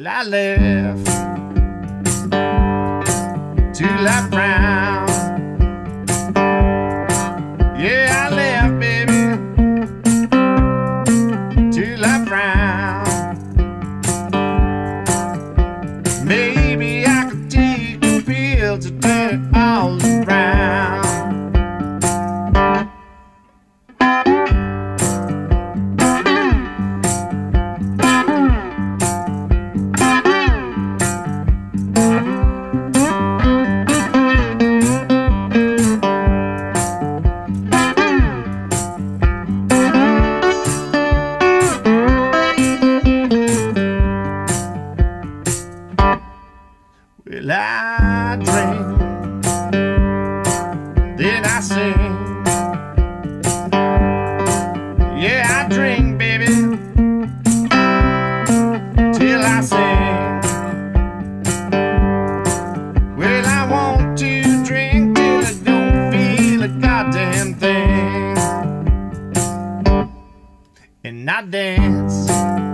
Well, I left till I found. Yeah, I left, baby, till I found. Maybe I could take a pill to turn it all around. Well, I drink, then I sing. Yeah, I drink, baby, till I sing. Well, I want to drink till I don't feel a goddamn thing. And I dance